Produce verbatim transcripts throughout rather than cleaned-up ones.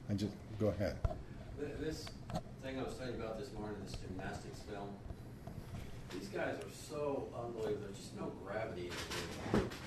I just, go ahead. This thing I was telling you about this morning, this gymnastics film, these guys are so unbelievable. There's just no gravity in it.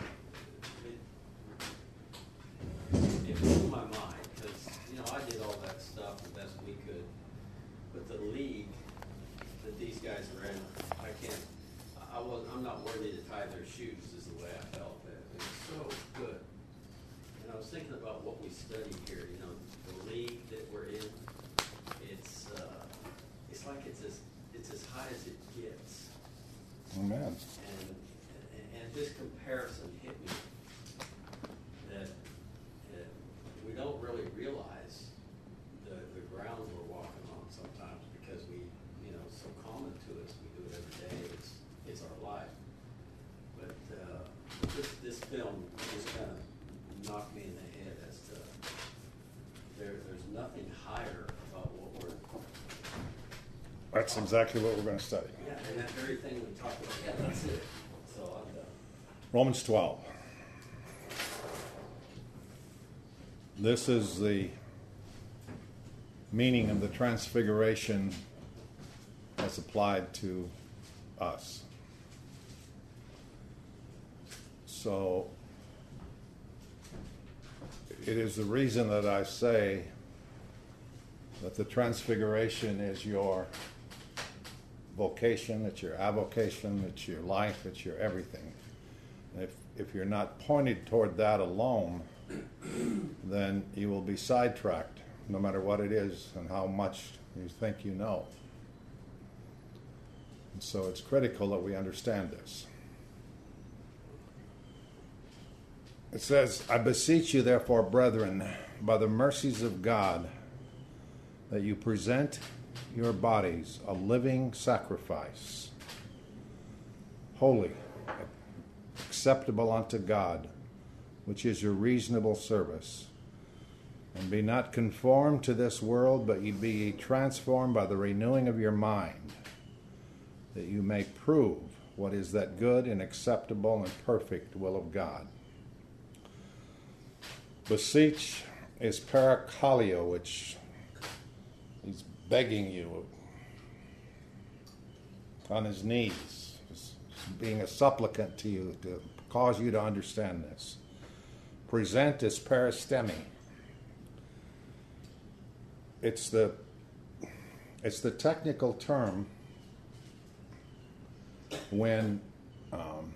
It, it blew my mind because, you know, I did all that stuff the best we could. But the league that these guys are in, I can't, I was, I'm not worthy to tie their shoes is the way I felt. It was so good. And I was thinking about what we study here, you know, the league that we're in, it's uh, it's like it's as it's as high as it gets. Amen. And and, and this comparison hit me that uh, we don't really realize the the ground we're walking on sometimes because we, you know, it's so common to us. We do it every day. It's it's our life. But uh, this this film just kind of knocked me in the head as to there there's nothing higher about what we're. That's exactly what we're going to study. Yeah, and that very thing we talked about. Yeah, that's it. So I'm done. Romans twelve. This is the meaning of the transfiguration as applied to us. So it is the reason that I say that the transfiguration is your vocation, it's your avocation, it's your life, it's your everything. And if, if you're not pointed toward that alone, then you will be sidetracked, no matter what it is and how much you think you know. And so it's critical that we understand this. It says, I beseech you, therefore, brethren, by the mercies of God, that you present your bodies a living sacrifice, holy, acceptable unto God, which is your reasonable service. And be not conformed to this world, but ye be ye transformed by the renewing of your mind, that you may prove what is that good and acceptable and perfect will of God. Beseech is parakaleo, which he's begging you on his knees, being a supplicant to you to cause you to understand this. Present is paristemi. It's the it's the technical term when um,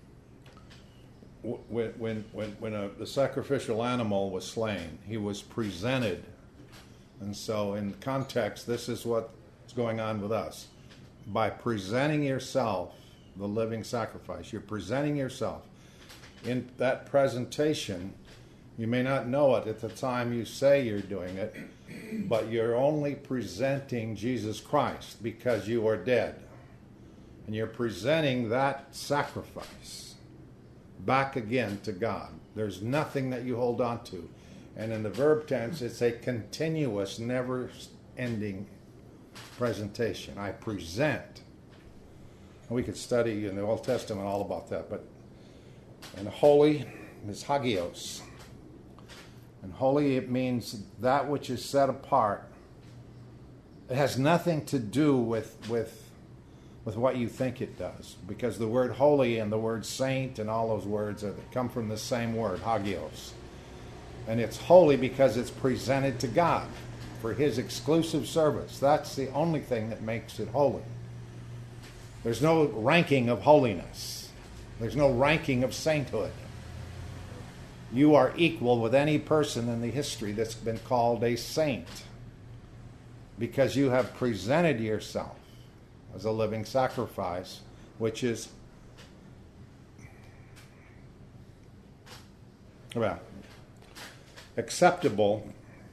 when when when, when a, the sacrificial animal was slain, he was presented. And so in context, this is what's going on with us. By presenting yourself, the living sacrifice, you're presenting yourself. In that presentation, you may not know it at the time you say you're doing it, but you're only presenting Jesus Christ because you are dead. And you're presenting that sacrifice back again to God. There's nothing that you hold on to. And in the verb tense, it's a continuous, never-ending presentation. I present. And we could study in the Old Testament all about that. But and holy is hagios. And holy, it means that which is set apart. It has nothing to do with, with, with what you think it does. Because the word holy and the word saint and all those words are, come from the same word, hagios. And it's holy because it's presented to God for his exclusive service. That's the only thing that makes it holy. There's no ranking of holiness. There's no ranking of sainthood. You are equal with any person in the history that's been called a saint because you have presented yourself as a living sacrifice, which is well, acceptable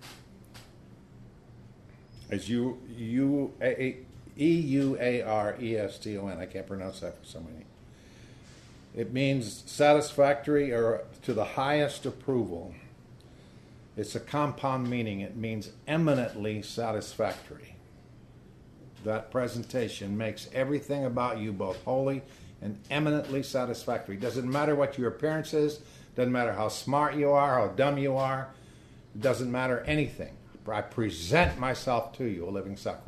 as you you E U A R E S T O N. I can't pronounce that for so many. It means satisfactory or to the highest approval. It's a compound meaning. It means eminently satisfactory. That presentation makes everything about you both holy and eminently satisfactory. Doesn't matter what your appearance is. Doesn't matter how smart you are, how dumb you are. It doesn't matter anything. I present myself to you, a living sacrifice.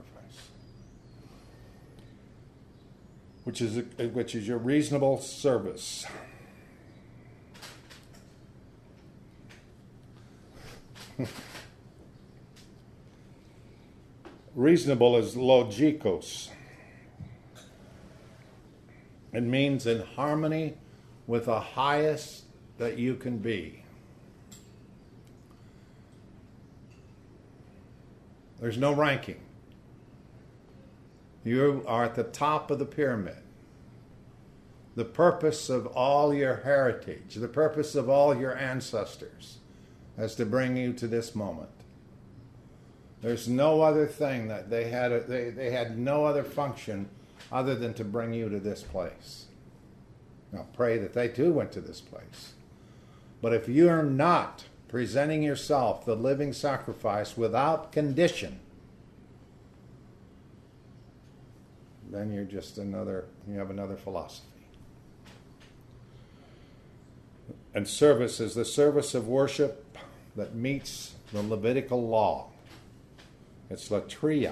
Which is, a, which is your reasonable service. Reasonable is logikos. It means in harmony with the highest that you can be. There's no ranking. You are at the top of the pyramid. The purpose of all your heritage, the purpose of all your ancestors, is to bring you to this moment. There's no other thing that they had. A, they, they had no other function other than to bring you to this place. Now pray that they too went to this place. But if you are not presenting yourself the living sacrifice without condition, then you're just another, you have another philosophy. And service is the service of worship that meets the Levitical law. It's latria.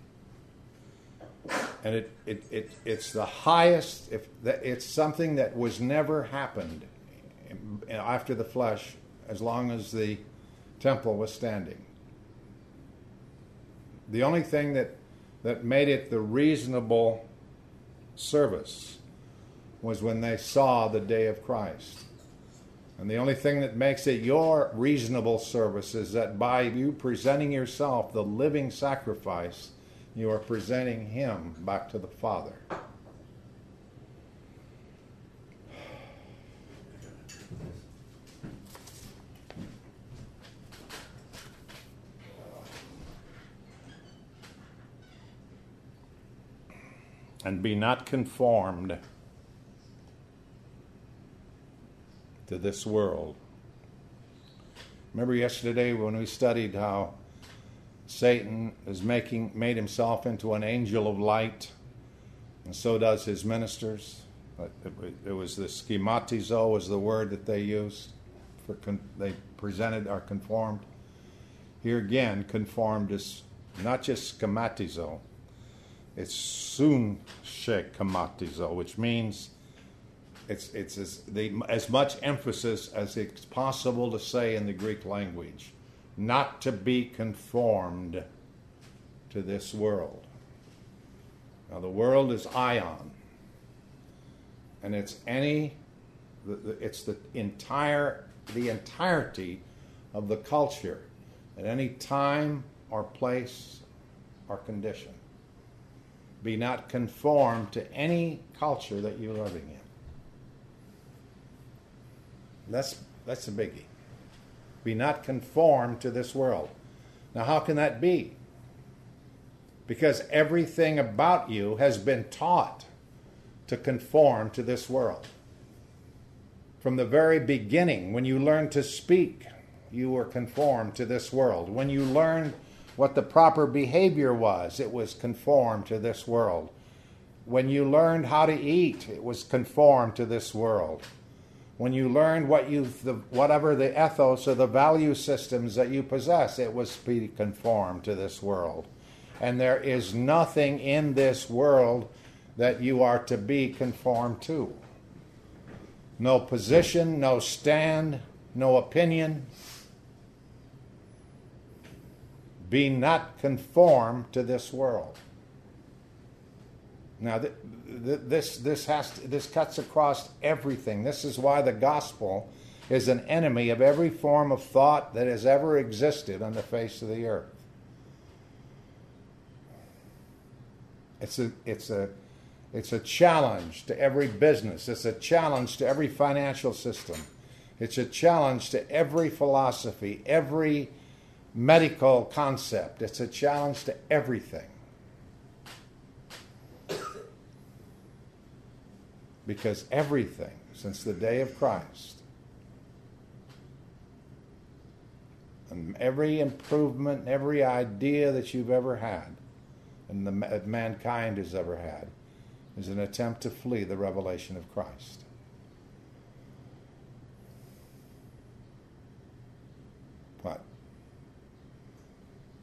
And it, it, it it's the highest, if it's something that was never happened after the flesh as long as the temple was standing. The only thing that, that made it the reasonable service was when they saw the day of Christ. And the only thing that makes it your reasonable service is that by you presenting yourself the living sacrifice, you are presenting him back to the Father. And be not conformed to this world. Remember yesterday when we studied how Satan is making made himself into an angel of light, and so does his ministers. It was the schematizo was the word that they used for con- they presented or conformed. Here again, conformed is not just schematizo. It's sun schematizo, which means it's it's as, the, as much emphasis as it's possible to say in the Greek language. Not to be conformed to this world. Now the world is ion, and it's any, it's the entire, the entirety of the culture at any time or place or condition. Be not conformed to any culture that you're living in. That's that's a biggie. Be not conformed to this world. Now, how can that be? Because everything about you has been taught to conform to this world. From the very beginning, when you learned to speak, you were conformed to this world. When you learned what the proper behavior was, it was conformed to this world. When you learned how to eat, it was conformed to this world. When you learned what you, the, whatever the ethos or the value systems that you possess, it was be conformed to this world. And there is nothing in this world that you are to be conformed to. No position, no stand, no opinion. Be not conformed to this world. Now, th- th- this this has to, this cuts across everything. This is why the gospel is an enemy of every form of thought that has ever existed on the face of the earth. It's a it's a it's a challenge to every business. It's a challenge to every financial system. It's a challenge to every philosophy, every medical concept. It's a challenge to everything. Because everything, since the day of Christ, and every improvement, every idea that you've ever had, and the, that mankind has ever had, is an attempt to flee the revelation of Christ. What?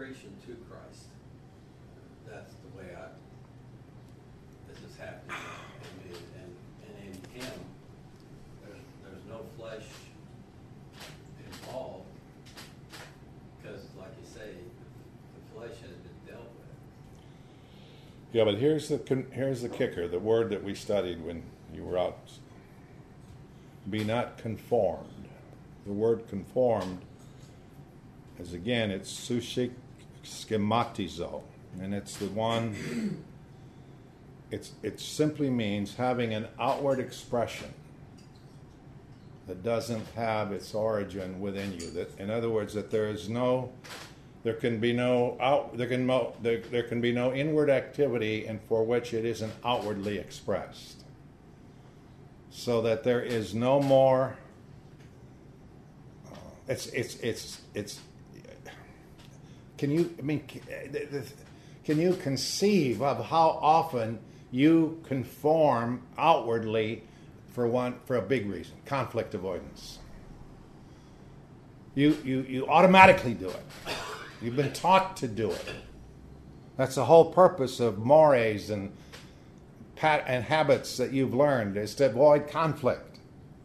accretion to Christ. That's the way I, this is happening. I mean, and, and in Him, there's, there's no flesh involved, because like you say, the flesh has been dealt with. Yeah, but here's the con- here's the kicker. The word that we studied when you were out. Be not conformed. The word conformed is, again, it's sushik schematizo, and it's the one. It's it simply means having an outward expression that doesn't have its origin within you. That, in other words, that there is no, there can be no out, there can mo, there, there can be no inward activity, and for which it isn't outwardly expressed. So that there is no more. Uh, it's it's it's it's. Can you? I mean, can you conceive of how often you conform outwardly for one for a big reason? Conflict avoidance. You you you automatically do it. You've been taught to do it. That's the whole purpose of mores and. And habits that you've learned is to avoid conflict.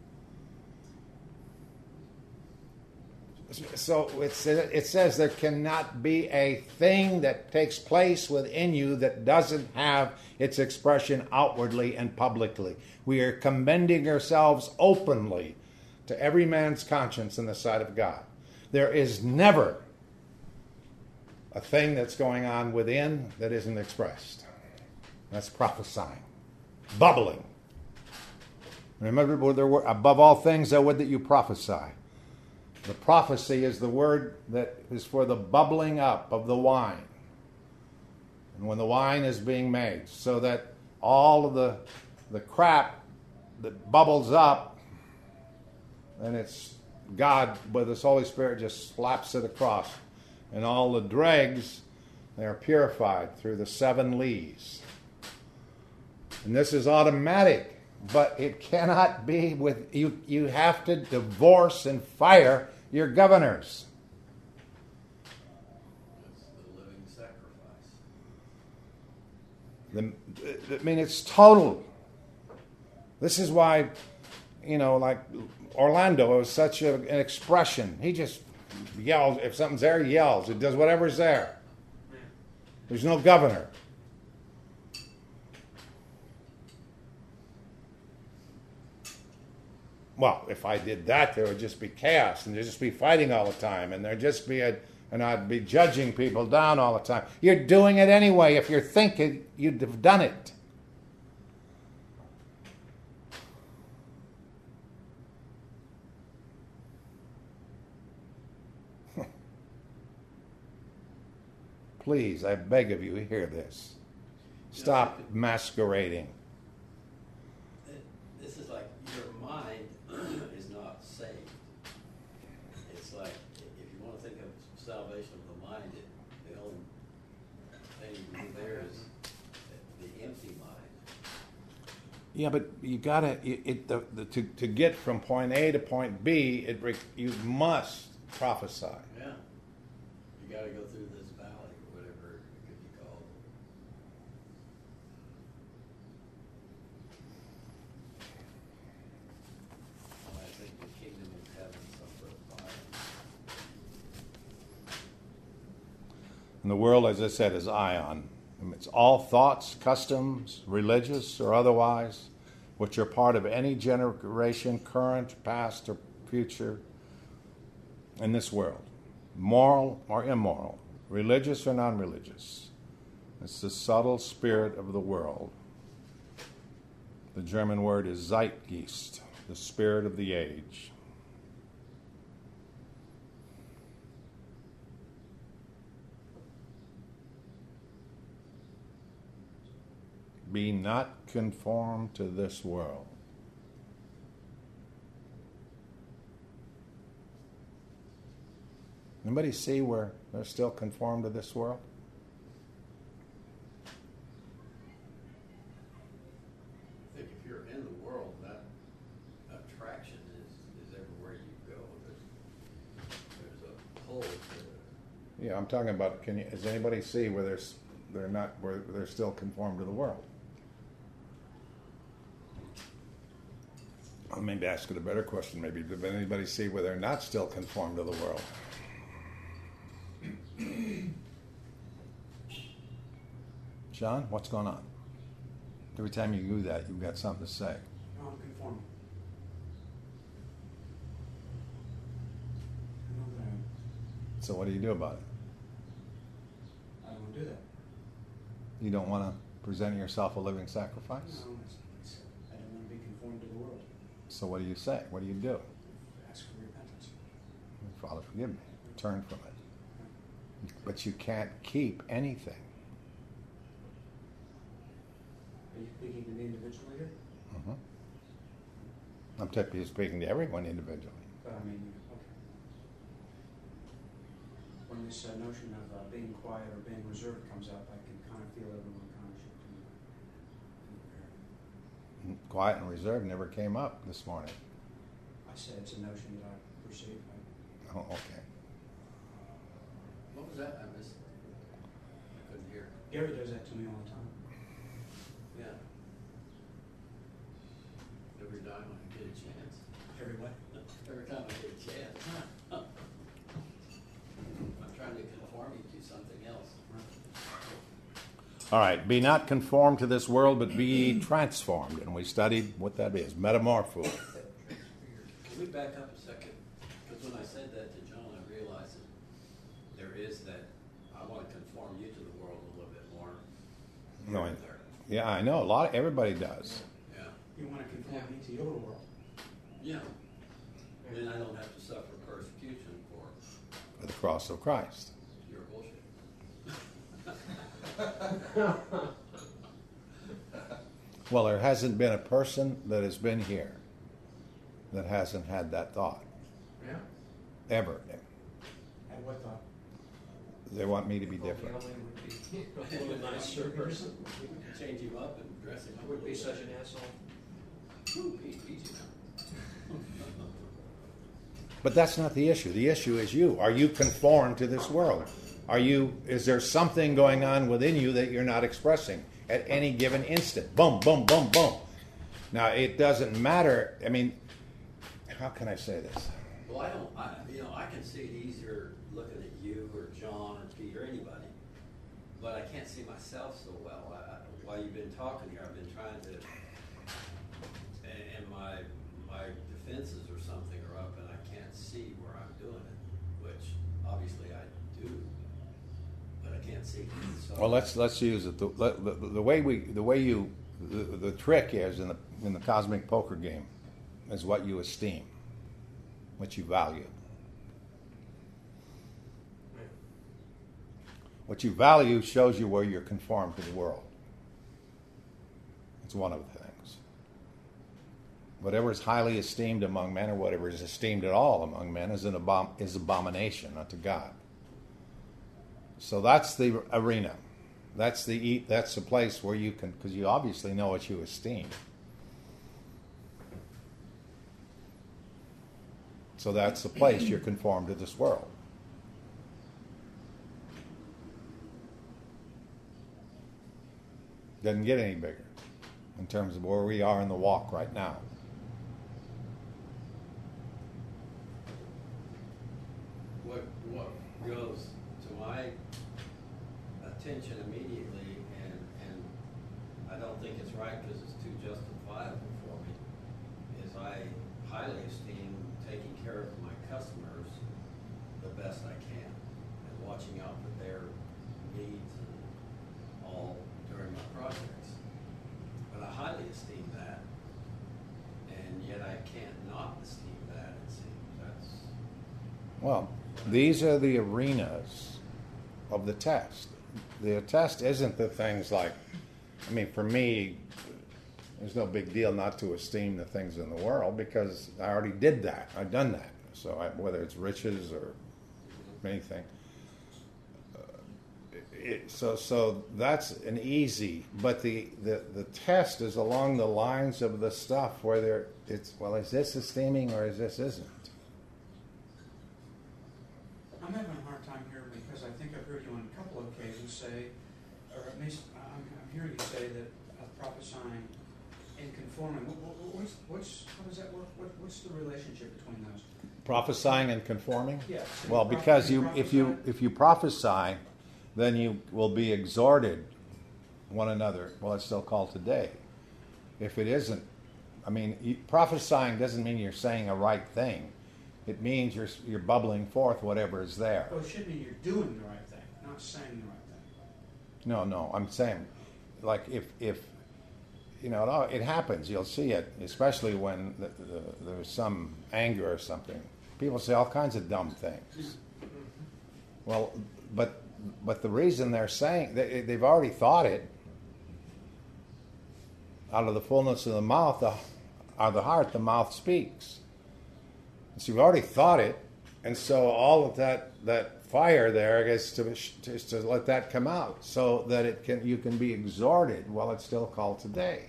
So it's, it says there cannot be a thing that takes place within you that doesn't have its expression outwardly and publicly. We are commending ourselves openly to every man's conscience in the sight of God. There is never a thing that's going on within that isn't expressed. That's prophesying. Bubbling. Remember, there were, above all things, I would that you prophesy. The prophecy is the word that is for the bubbling up of the wine. And when the wine is being made, so that all of the, the crap that bubbles up, and it's God, with His Holy Spirit, just slaps it across. And all the dregs, they are purified through the seven lees. And this is automatic, but it cannot be with you. You have to divorce and fire your governors. It's the living sacrifice. The, I mean, it's total. This is why, you know, like Orlando is such a, an expression. He just yells. If something's there, he yells. He does whatever's there. There's no governor. Well, if I did that, there would just be chaos, and there'd just be fighting all the time, and there'd just be a, and I'd be judging people down all the time. You're doing it anyway. If you're thinking, you'd have done it. Please, I beg of you, hear this. Stop masquerading. This is like your mind is not saved. It's like, if you want to think of salvation of the mind, it, the only thing you do there is the empty mind. Yeah, but you gotta it, it the, the, to to get from point A to point B. It you must prophesy. Yeah, you got to go through this valley, whatever it could be called. I think the kingdom of heaven suffereth violence. And the world, as I said, is ion. It's all thoughts, customs, religious or otherwise, which are part of any generation, current, past, or future, in this world, moral or immoral, religious or non-religious. It's the subtle spirit of the world. The German word is Zeitgeist, the spirit of the age. Be not conformed to this world. Anybody see where they're still conformed to this world? I think if you're in the world, that attraction is, is everywhere you go. There's, there's a pull to Yeah, I'm talking about. Can you? Does anybody see where there's they're not where they're still conformed to the world? Or maybe ask it a better question. Maybe did anybody see where they're not still conformed to the world? John, what's going on? Every time you do that, you've got something to say. No, I'm conforming. I know that I am. So what do you do about it? I don't want to do that. You don't want to present yourself a living sacrifice? No, that's not what I said. I don't want to be conformed to the world. So what do you say? What do you do? Ask for repentance. Father, forgive me. Turn from it. But you can't keep anything. Are you speaking to me individually here? Mm-hmm. I'm typically speaking to everyone individually. But I mean, okay. When this uh, notion of uh, being quiet or being reserved comes up, I can kind of feel everyone kind of shifting. Quiet and reserved never came up this morning. I said it's a notion that I perceive. I, Oh, okay. What was that? I missed. I couldn't hear. Gary does that to me all the time. Yeah. Every time I get a chance. Every what? Every time I get a chance. I'm trying to conform you to something else. All right. Be not conformed to this world, but be ye transformed. And we studied what that is. Metamorpho. Can we back up a second? Because when I said that to John, I realized that there is that I want to conform you to the world a little bit more. No, I- There. Yeah, I know. A lot. Everybody does. Yeah. You want to conform me to your world. Yeah. Then I don't have to suffer persecution for For the cross of Christ. your bullshit. Well, there hasn't been a person that has been here that hasn't had that thought. Yeah. Ever. And what thought? They want me to be different. would be a nicer person. Change him up and dress him up. Would be such an asshole. Ooh, easy, easy now. But that's not the issue. The issue is you. Are you conformed to this world? Are you? Is there something going on within you that you're not expressing at any given instant? Boom, boom, boom, boom. Now it doesn't matter. I mean, how can I say this? Well, I don't, I, you know, I can see it easier looking at you or John or Pete or anybody, but I can't see myself so well. I, I, while you've been talking here, I've been trying to, and, and my my defenses or something are up, and I can't see where I'm doing it, which obviously I do, but I can't see. So, Well, let's let's use it. The, the, the way we, the way you, the, the trick is in the in the cosmic poker game, is what you esteem, what you value. What you value shows you where you're conformed to the world. It's one of the things. Whatever is highly esteemed among men, or whatever is esteemed at all among men, is an abom- is abomination unto God. So that's the arena. That's the that's the place where you can, because you obviously know what you esteem. So that's the place you're conformed to this world. Doesn't get any bigger in terms of where we are in the walk right now. what what goes to my attention immediately, and and I don't think it's right because it's too justifiable for me, is I highly esteem taking care of my customers the best I can and watching out for their needs and all during my projects. But I highly esteem that, and yet I can't not esteem that, it seems. That's Well, these are the arenas of the test. The test isn't the things like, I mean, for me, there's no big deal not to esteem the things in the world because I already did that. I've done that. So I, whether it's riches or anything. Uh, it, so so that's an easy, but the, the, the test is along the lines of the stuff where there it's, well, is this esteeming or is this isn't? I'm having a hard time here because I think say, or at least I'm, I'm hearing you say that uh, prophesying and conforming. What, what, what's what's how does that work? What, what's the relationship between those? Prophesying and conforming? Yeah. so Well, proph- because you you, if you, prophesy- if you prophesy, then you will be exhorted one another. Well, it's still called today. If it isn't, I mean, you, prophesying doesn't mean you're saying a right thing. It means you're you're bubbling forth whatever is there. Well, it should mean you're doing the right thing, not saying the right thing. No, no, I'm saying, like if if you know, it, all, it happens. You'll see it, especially when the, the, there's some anger or something. People say all kinds of dumb things. Well, but but the reason they're saying they, they've already thought it. Out of the fullness of the mouth, the, out of the heart, the mouth speaks. So you've already thought it, and so all of that that fire there is to is to let that come out, so that it can you can be exhorted while it's still called today.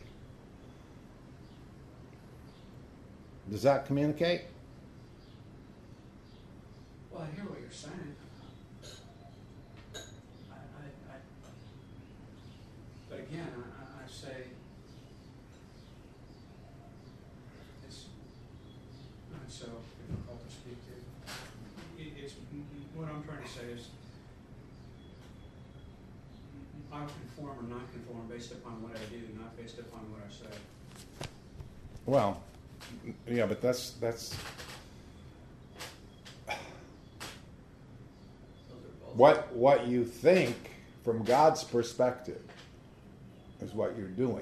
Does that communicate? Well, I hear what you're saying. I, I, I, but again, I, I I say it's not so difficult to speak to. It, it's what I'm trying to say is I'll conform or not conform based upon what I do, not based upon what I say. Well, yeah, but that's that's Those are both. what what you think from God's perspective is what you're doing.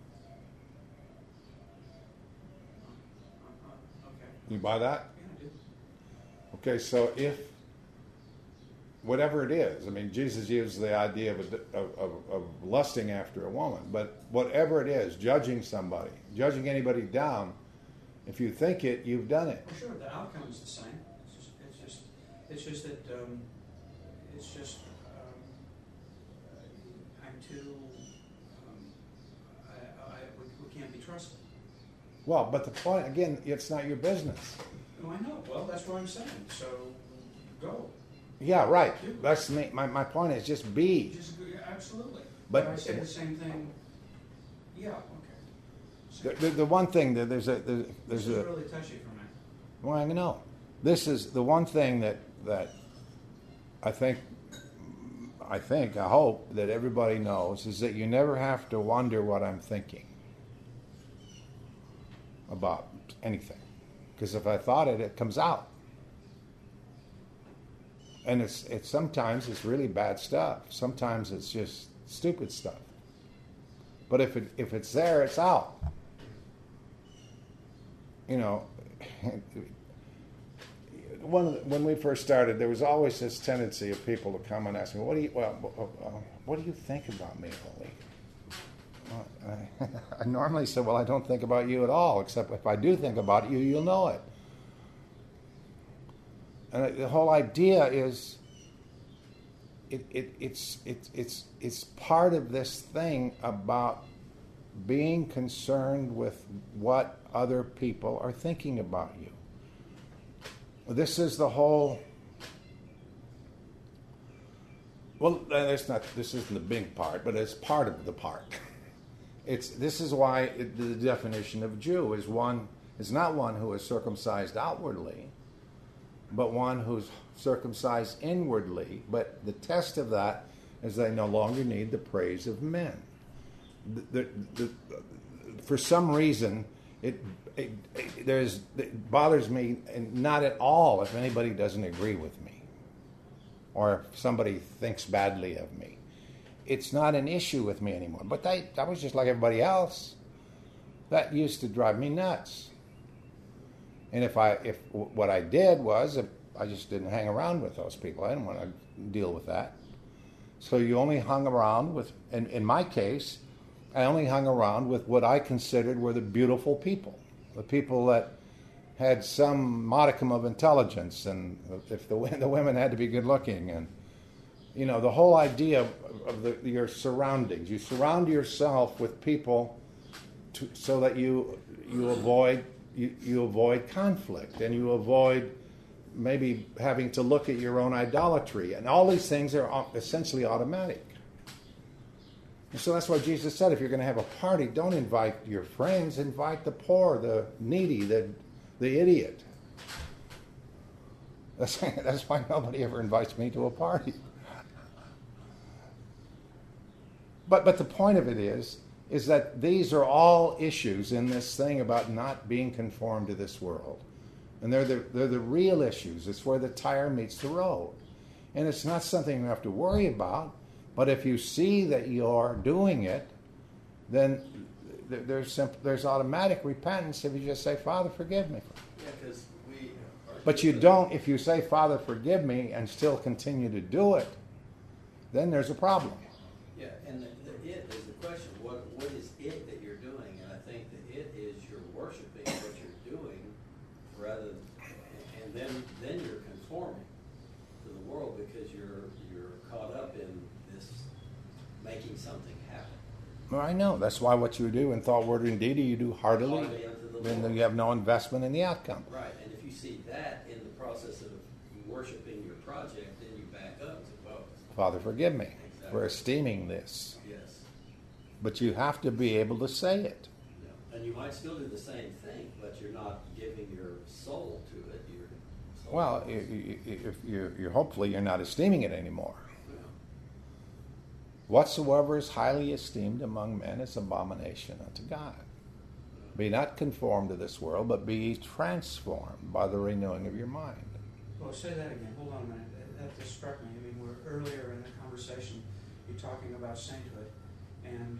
Uh, uh, okay. You buy that? Yeah, I do. Okay, so if whatever it is, I mean, Jesus used the idea of, a, of, of, of lusting after a woman, but whatever it is, judging somebody, judging anybody down, if you think it, you've done it. Well, sure, the outcome is the same. It's just, it's just, it's just that, um, it's just, um, I'm too, um, I, I, we, we can't be trusted. Well, but the point, again, it's not your business. Oh, I know. Well, that's what I'm saying. So, go. Yeah, right. That's me. My, my point is just be. Just go, yeah, absolutely. But- But I say the same thing. Yeah. Okay. So, The, the, the one thing that there's a there's, this there's is a really touchy for me. well, I know. This is the one thing that that I think I think I hope that everybody knows is that you never have to wonder what I'm thinking about anything, because if I thought it, it comes out, and it's it's sometimes it's really bad stuff. Sometimes it's just stupid stuff. But if it if it's there, it's out. You know, one of the, when we first started, there was always this tendency of people to come and ask me, "What do you well, uh, what do you think about me, Holy?" Well, I, I normally say, "Well, I don't think about you at all, except if I do think about you, you'll know it." And the whole idea is, it, it it's it's it's it's part of this thing about being concerned with what other people are thinking about you. This is the whole. Well, that's not. This isn't the big part, but it's part of the part. It's this is why it, the definition of Jew is one is not one who is circumcised outwardly, but one who's circumcised inwardly. But the test of that is they no longer need the praise of men. The, the, the, for some reason, it, it, it there's it bothers me, and not at all if anybody doesn't agree with me, or if somebody thinks badly of me. It's not an issue with me anymore. But I, I was just like everybody else. That used to drive me nuts. And if I, if what I did was, if I just didn't hang around with those people. I didn't want to deal with that. So you only hung around with, in, in my case, I only hung around with what I considered were the beautiful people, the people that had some modicum of intelligence, and if the the women had to be good looking, and you know the whole idea of, of the, your surroundings. You surround yourself with people to, so that you you avoid you, you avoid conflict, and you avoid maybe having to look at your own idolatry, and all these things are essentially automatic. And so that's why Jesus said, if you're going to have a party, don't invite your friends, invite the poor, the needy, the, the idiot. That's, that's why nobody ever invites me to a party. But, but the point of it is, is that these are all issues in this thing about not being conformed to this world. And they're the, they're the real issues. It's where the tire meets the road. And it's not something you have to worry about. But if you see that you're doing it, then there's simple, there's automatic repentance if you just say, Father, forgive me. Yeah, because we. But you don't, if you say, Father, forgive me, and still continue to do it, then there's a problem. Yeah, and the, the it is the question. What what is it that you're doing? And I think the it is you're worshiping what you're doing, rather, and then then you're conforming to the world because you're you're caught up in this making something happen. Well, I know. That's why what you do in thought, word, and deed, you do heartily. Heartily unto the Then Lord. you have no investment in the outcome. Right, and if you see that in the process of worshiping your project, then you back up and say, well, Father, forgive me Exactly. for esteeming this. yes. But you have to be able to say it. Yeah. And you might still do the same thing, but you're not giving your soul to it. You're soul Well, i- i- if you're, you're hopefully you're not esteeming it anymore. Yeah. Whatsoever is highly esteemed among men is abomination unto God. Be not conformed to this world, but be ye transformed by the renewing of your mind. Well, say that again. Hold on a minute. That, that just struck me. I mean, we're earlier in the conversation, you're talking about sainthood, and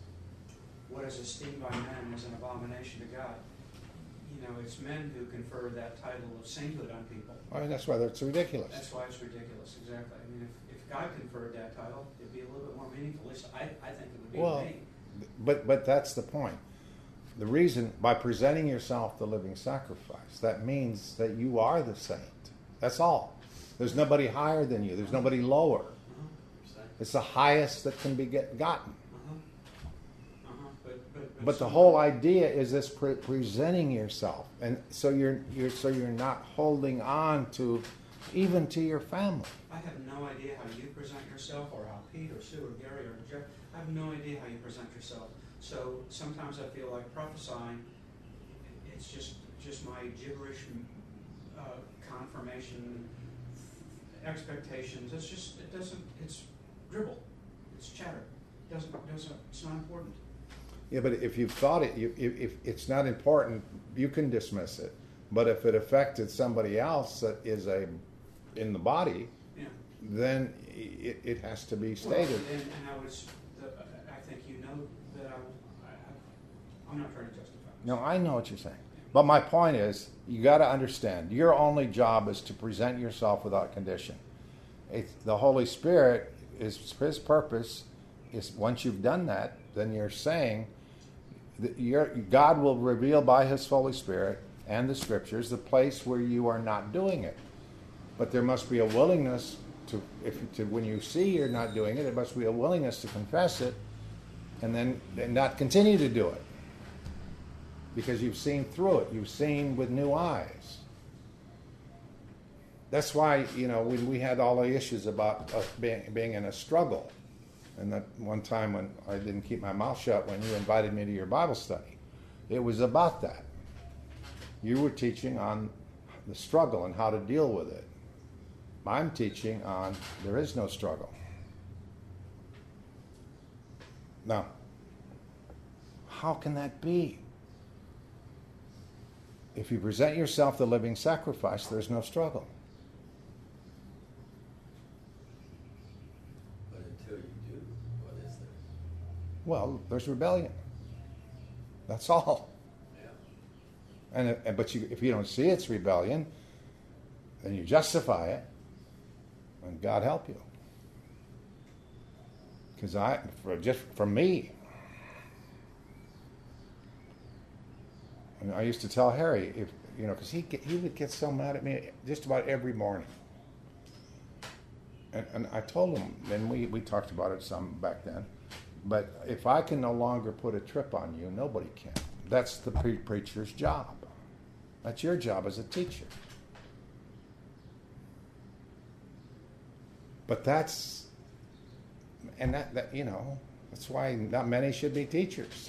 what is esteemed by men is an abomination to God. You know, it's men who confer that title of sainthood on people. Well, that's why that's ridiculous. That's why it's ridiculous. Exactly. I mean, if, if God conferred that title, it'd be a little bit more meaningful. At least I, I think it would be Well, to me. But but that's the point. The reason, by presenting yourself the living sacrifice, that means that you are the saint. That's all. There's nobody higher than you. There's nobody lower. Uh-huh. It's the highest that can be get, gotten. Uh-huh. Uh-huh. But, but, But the whole idea is this pre- presenting yourself, and so you're you're so you're not holding on to, even to your family. I have no idea how you present yourself, or how Pete or Sue or Gary or Jeff, I have no idea how you present yourself. So sometimes I feel like prophesying, it's just just my gibberish, uh, confirmation, expectations. It's just, it doesn't, it's dribble. It's chatter. It doesn't, doesn't, it's not important. Yeah, but if you've thought it, you, if, if it's not important, you can dismiss it. But if it affected somebody else that is a in the body, Yeah. then it, it has to be Well, stated. and, and I was, the, I think you know that I, I, I'm not trying to justify. No, I know what you're saying. But my point is, you got to understand, your only job is to present yourself without condition. It's, the Holy Spirit is His purpose is once you've done that, then you're saying that you're, God will reveal by His Holy Spirit and the Scriptures the place where you are not doing it. But there must be a willingness to, if to when you see you're not doing it, there must be a willingness to confess it, and then and not continue to do it. Because you've seen through it. You've seen with new eyes. That's why, you know, when we had all the issues about us being, being in a struggle, and that one time when I didn't keep my mouth shut when you invited me to your Bible study, it was about that. You were teaching on the struggle and how to deal with it. I'm teaching on there is no struggle. Now, how can that be? If you present yourself the living sacrifice, there's no struggle. But until you do, what is there? Well, there's rebellion. That's all. Yeah. And, and but you, if you don't see it's rebellion, then you justify it, and God help you. Because I, for just for me, and I used to tell Harry, if you know, because he get, he would get so mad at me just about every morning. And, and I told him, and we, we talked about it some back then, but if I can no longer put a trip on you, nobody can. That's the pre- preacher's job. That's your job as a teacher. But that's, and that, that you know, That's why not many should be teachers.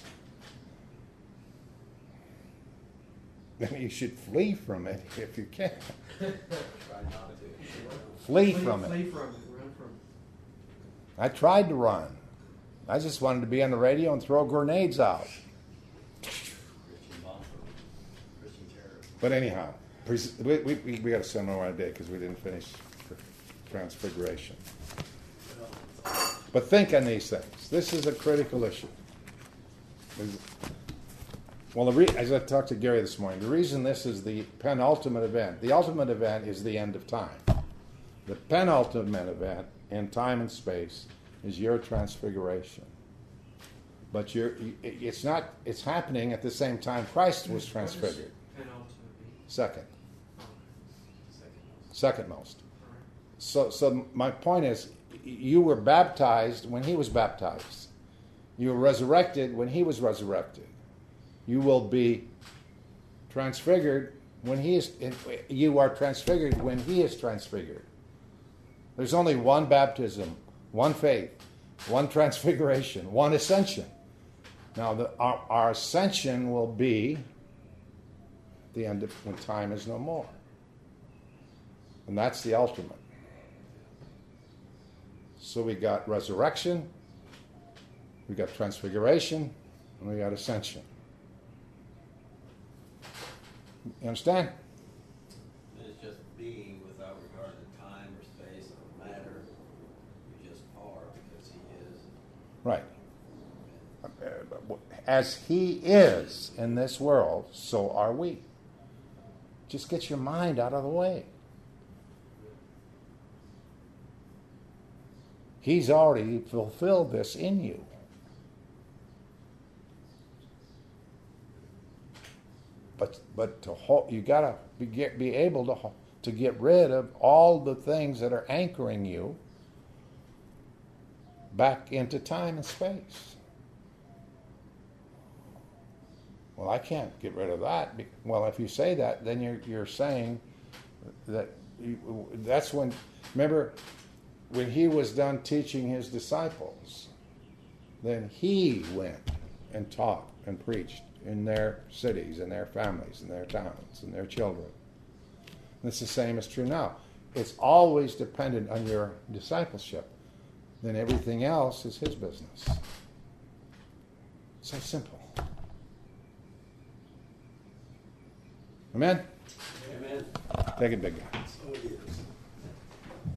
Then you should flee from it if you can. Try not to. Flee from it. Flee from it, run from it. I tried to run. I just wanted to be on the radio and throw grenades out. Christian bomb, Christian terrorist. But anyhow, pres- we, we, we we got to send more day because we didn't finish for Transfiguration. But think on these things. This is a critical issue. There's- Well, the re- as I talked to Gary this morning, the reason this is the penultimate event, the ultimate event is the end of time. The penultimate event in time and space is your transfiguration. But you're, it's not, it's happening at the same time Christ was transfigured. Penultimate. Second. Second most. Second most. All right. So, so my point is, you were baptized when he was baptized. You were resurrected when he was resurrected. You will be transfigured when he is. You are transfigured when he is transfigured. There's only one baptism, one faith, one transfiguration, one ascension. Now, the, our, our ascension will be the end of when time is no more, and that's the ultimate. So we got resurrection, we got transfiguration, and we got ascension. You understand? And it's just being without regard to time or space or matter. You just are because he is. Right. As he is in this world, so are we. Just get your mind out of the way. He's already fulfilled this in you. But but to hold, you gotta be, get, be able to to get rid of all the things that are anchoring you back into time and space. Well, I can't get rid of that. Well, if you say that, then you're you're saying that you, that's when. Remember, when he was done teaching his disciples, then he went and taught and preached in their cities, in their families, in their towns, in their children. And it's the same is true now. It's always dependent on your discipleship. Then everything else is his business. So simple. Amen? Amen. Take it, big guy. So